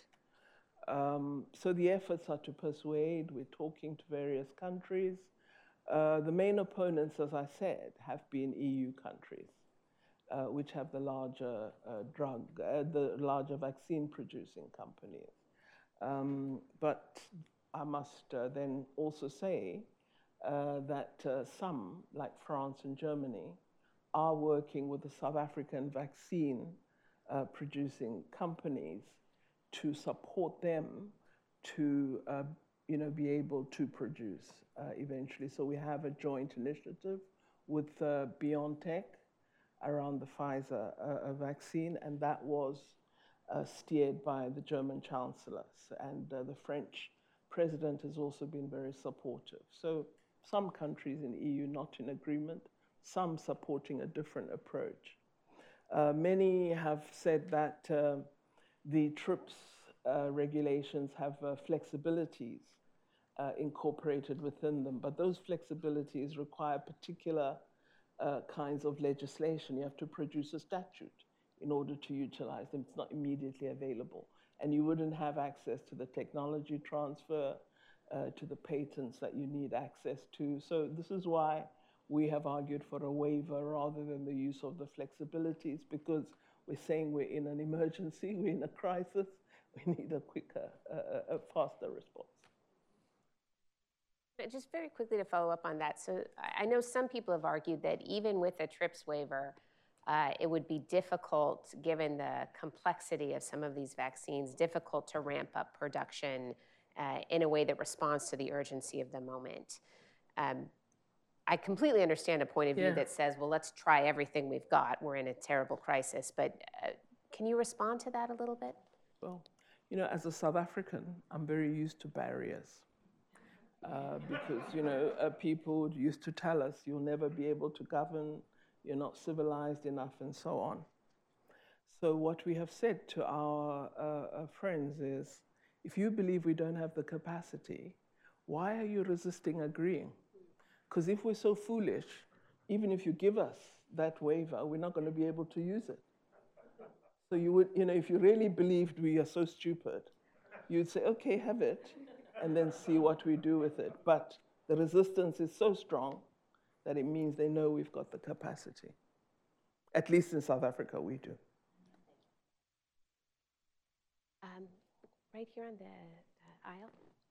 Um, so the efforts are to persuade. We're talking to various countries. Uh, the main opponents, as I said, have been E U countries, uh, which have the larger uh, drug, uh, the larger vaccine-producing companies. Um, but I must uh, then also say uh, that uh, some, like France and Germany, are working with the South African vaccine uh, producing companies to support them to uh, you know, be able to produce uh, eventually. So we have a joint initiative with uh, BioNTech around the Pfizer uh, vaccine, and that was uh, steered by the German chancellor. And uh, the French president has also been very supportive. So some countries in the E U not in agreement, some supporting a different approach. Uh, many have said that uh, the TRIPS uh, regulations have uh, flexibilities uh, incorporated within them, but those flexibilities require particular uh, kinds of legislation. You have to produce a statute in order to utilize them. It's not immediately available. And you wouldn't have access to the technology transfer, uh, to the patents that you need access to. So this is why we have argued for a waiver rather than the use of the flexibilities, because we're saying we're in an emergency, we're in a crisis, we need a quicker, uh, a faster response. Just very quickly to follow up on that. So I know some people have argued that even with a TRIPS waiver, uh, it would be difficult, given the complexity of some of these vaccines, difficult to ramp up production uh, in a way that responds to the urgency of the moment. Um, I completely understand a point of view Yeah. that says, well, let's try everything we've got. We're in a terrible crisis. But uh, can you respond to that a little bit? Well, you know, as a South African, I'm very used to barriers. Uh, because, you know, uh, people used to tell us you'll never be able to govern, you're not civilized enough, and so on. So what we have said to our uh, uh, friends is, if you believe we don't have the capacity, why are you resisting agreeing? Because if we're so foolish, even if you give us that waiver, we're not going to be able to use it. So you would, you know, if you really believed we are so stupid, you'd say, okay, have it, and then see what we do with it. But the resistance is so strong that it means they know we've got the capacity. At least in South Africa, we do. Um, right here on the uh, aisle.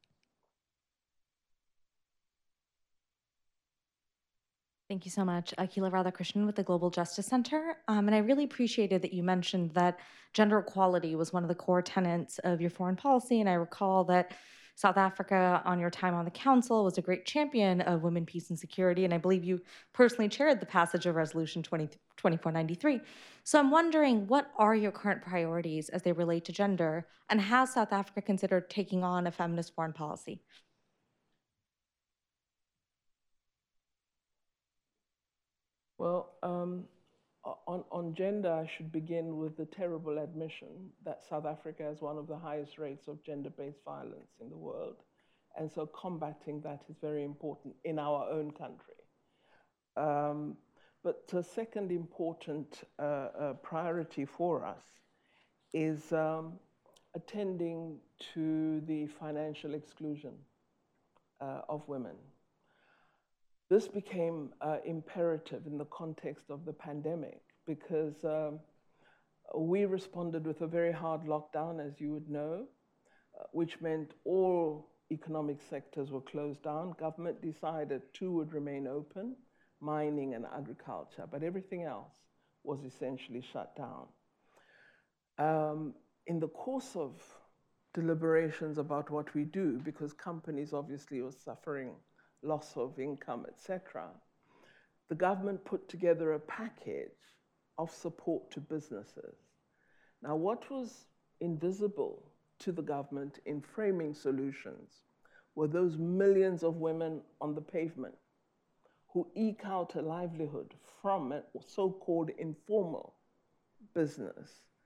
Thank you so much. Akila Radhakrishnan with the Global Justice Center. Um, and I really appreciated that you mentioned that gender equality was one of the core tenets of your foreign policy. And I recall that South Africa, on your time on the council, was a great champion of women, peace, and security. And I believe you personally chaired the passage of Resolution twenty-four ninety-three. So I'm wondering, what are your current priorities as they relate to gender? And has South Africa considered taking on a feminist foreign policy? Well, um, on, on gender, I should begin with the terrible admission that South Africa has one of the highest rates of gender-based violence in the world. And so combating that is very important in our own country. Um, but the second important uh, uh, priority for us is um, attending to the financial exclusion uh, of women. This became uh, imperative in the context of the pandemic because um, we responded with a very hard lockdown, as you would know, uh, which meant all economic sectors were closed down. Government decided two would remain open, mining and agriculture, but everything else was essentially shut down. Um, in the course of deliberations about what we do, because companies obviously were suffering loss of income, et cetera, the government put together a package of support to businesses. Now, what was invisible to the government in framing solutions were those millions of women on the pavement who eke out a livelihood from a so-called informal business.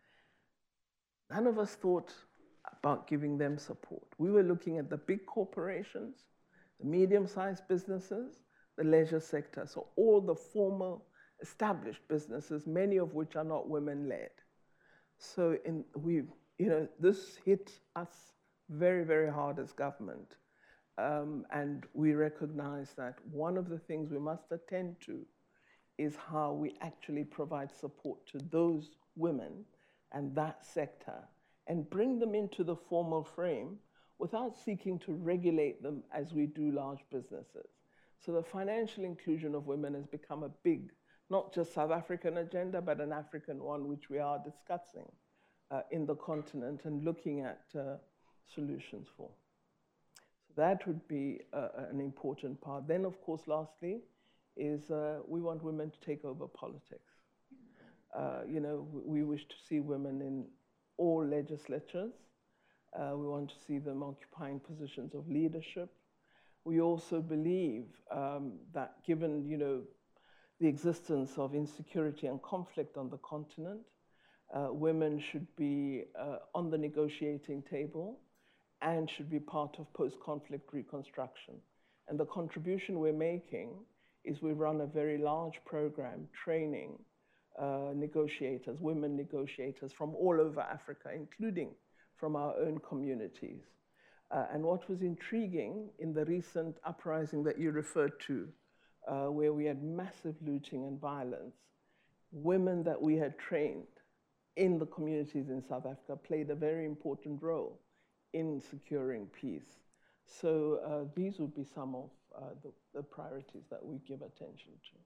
None of us thought about giving them support. We were looking at the big corporations, the medium-sized businesses, the leisure sector, so all the formal established businesses, many of which are not women-led. So in, we, you know, this hit us very, very hard as government. Um, and we recognize that one of the things we must attend to is how we actually provide support to those women and that sector and bring them into the formal frame without seeking to regulate them as we do large businesses. So the financial inclusion of women has become a big, not just South African agenda, but an African one, which we are discussing uh, in the continent and looking at uh, solutions for. So that would be uh, an important part. Then, of course, lastly, is uh, we want women to take over politics. Uh, you know, we wish to see women in all legislatures. Uh, we want to see them occupying positions of leadership. We also believe um, that given, you know, the existence of insecurity and conflict on the continent, uh, women should be uh, on the negotiating table and should be part of post-conflict reconstruction. And the contribution we're making is we run a very large program training uh, negotiators, women negotiators from all over Africa, including from our own communities. Uh, and what was intriguing in the recent uprising that you referred to, uh, where we had massive looting and violence, women that we had trained in the communities in South Africa played a very important role in securing peace. So uh, these would be some of uh, the, the priorities that we give attention to.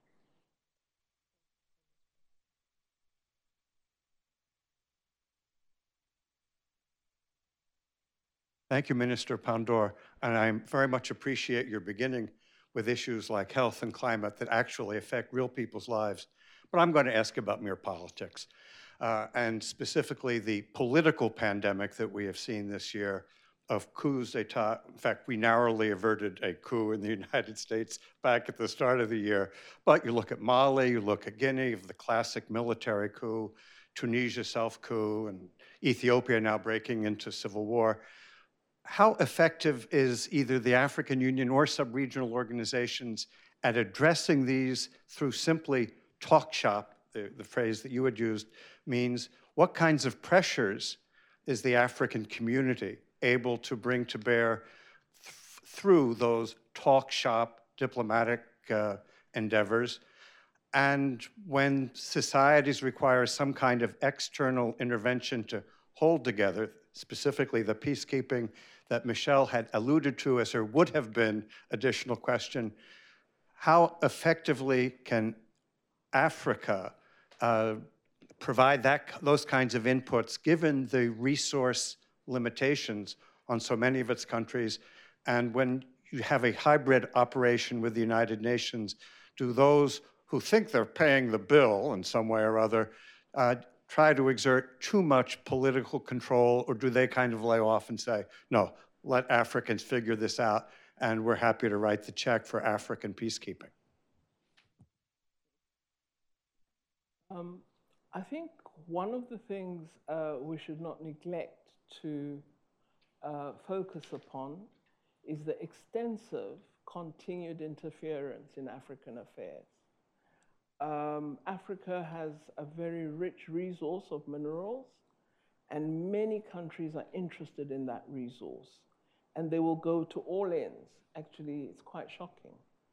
Thank you, Minister Pandor, and I very much appreciate your beginning with issues like health and climate that actually affect real people's lives. But I'm going to ask about mere politics, uh, and specifically the political pandemic that we have seen this year of coups d'etat. In fact, we narrowly averted a coup in the United States back at the start of the year. But you look at Mali, you look at Guinea, the classic military coup, Tunisia self-coup, and Ethiopia now breaking into civil war. How effective is either the African Union or sub-regional organizations at addressing these through simply talk shop? The, the phrase that you had used means, what kinds of pressures is the African community able to bring to bear th through those talk shop diplomatic uh, endeavors? And when societies require some kind of external intervention to hold together, specifically the peacekeeping that Michelle had alluded to as her would have been additional question, how effectively can Africa uh, provide that, those kinds of inputs given the resource limitations on so many of its countries? And when you have a hybrid operation with the United Nations, do those who think they're paying the bill in some way or other uh, try to exert too much political control, or do they kind of lay off and say, no, let Africans figure this out, and we're happy to write the check for African peacekeeping? Um, I think one of the things uh, we should not neglect to uh, focus upon is the extensive continued interference in African affairs. Um, Africa has a very rich resource of minerals, and many countries are interested in that resource, and they will go to all ends. Actually, it's quite shocking.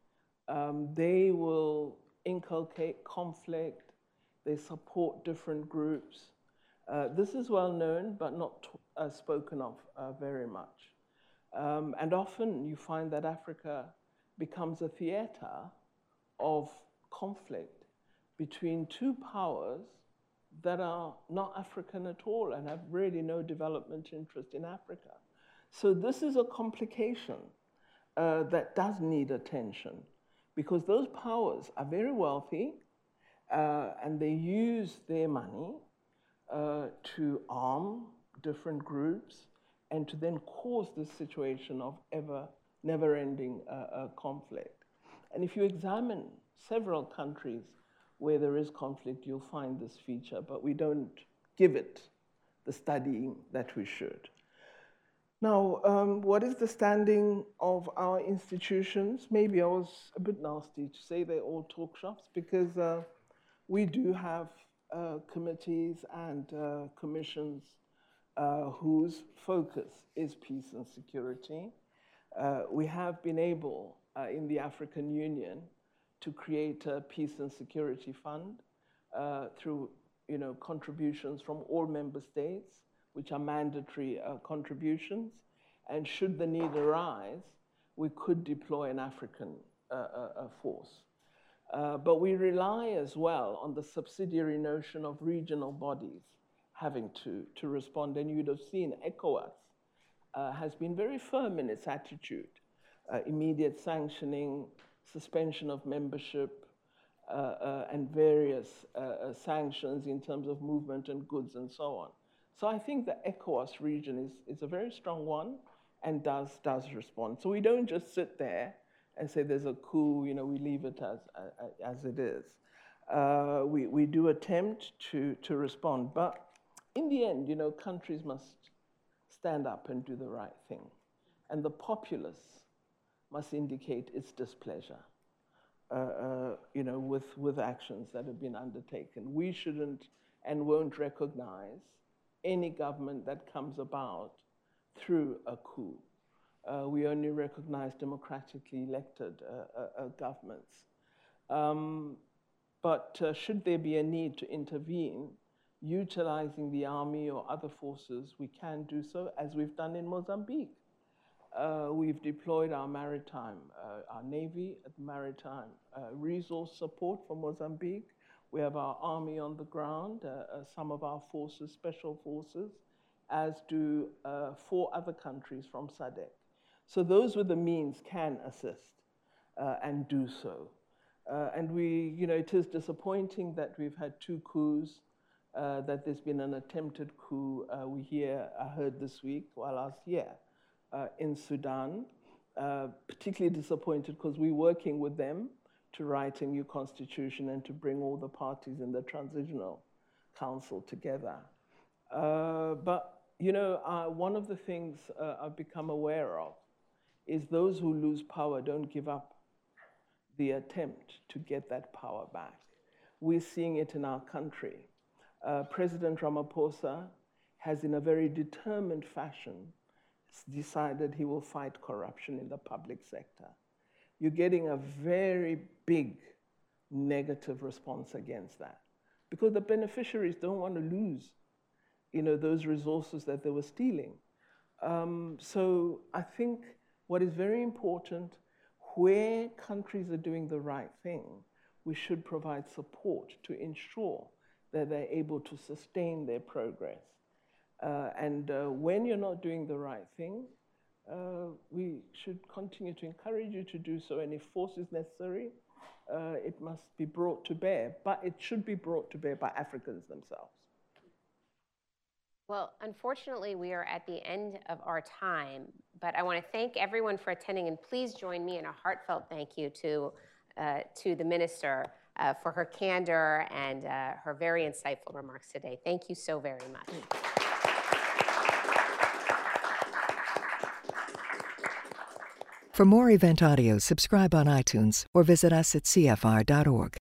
Um, they will inculcate conflict. They support different groups. Uh, this is well known, but not uh, spoken of uh, very much. Um, and often you find that Africa becomes a theater of conflict between two powers that are not African at all and have really no development interest in Africa. So this is a complication uh, that does need attention, because those powers are very wealthy uh, and they use their money uh, to arm different groups and to then cause this situation of ever, never-ending uh, uh, conflict. And if you examine several countries where there is conflict, you'll find this feature, but we don't give it the studying that we should. Now, um, what is the standing of our institutions? Maybe I was a bit nasty to say they're all talk shops, because uh, we do have uh, committees and uh, commissions uh, whose focus is peace and security. Uh, we have been able, uh, in the African Union, to create a peace and security fund uh, through you know, contributions from all member states, which are mandatory uh, contributions. And should the need arise, we could deploy an African uh, uh, force. Uh, but we rely as well on the subsidiary notion of regional bodies having to, to respond. And you'd have seen ECOWAS uh, has been very firm in its attitude, uh, immediate sanctioning, suspension of membership, uh, uh, and various uh, uh, sanctions in terms of movement and goods and so on. So I think the ECOWAS region is, is a very strong one and does, does respond. So we don't just sit there and say there's a coup, you know, we leave it as, as it is. Uh, we, we do attempt to, to respond, but in the end, you know, countries must stand up and do the right thing. And the populace must indicate its displeasure, uh, uh, you know, with, with actions that have been undertaken. We shouldn't and won't recognize any government that comes about through a coup. Uh, we only recognize democratically elected uh, uh, uh, governments. Um, but uh, should there be a need to intervene, utilizing the army or other forces, we can do so, as we've done in Mozambique. Uh, we've deployed our maritime, uh, our Navy at maritime uh, resource support for Mozambique. We have our army on the ground, uh, uh, some of our forces, special forces, as do uh, four other countries from SADC. So those with the means can assist. uh, and do so. Uh, and we, you know, it is disappointing that we've had two coups, uh, that there's been an attempted coup, uh, we hear, I heard this week, or last year, uh, in Sudan. Uh, particularly disappointed because we're working with them to write a new constitution and to bring all the parties in the transitional council together. Uh, but, you know, uh, one of the things uh, I've become aware of is those who lose power don't give up the attempt to get that power back. We're seeing it in our country. Uh, President Ramaphosa has, in a very determined fashion, decided he will fight corruption in the public sector. You're getting a very big negative response against that because the beneficiaries don't want to lose, you know, those resources that they were stealing. Um, so I think what is very important, where countries are doing the right thing, we should provide support to ensure that they're able to sustain their progress. Uh, and uh, when you're not doing the right thing, uh, we should continue to encourage you to do so. And if force is necessary, uh, it must be brought to bear. But it should be brought to bear by Africans themselves. Well, unfortunately, we are at the end of our time, but I want to thank everyone for attending, and please join me in a heartfelt thank you to, uh, to the Minister uh, for her candor and uh, her very insightful remarks today. Thank you so very much. For more event audio, subscribe on iTunes or visit us at C F R dot org.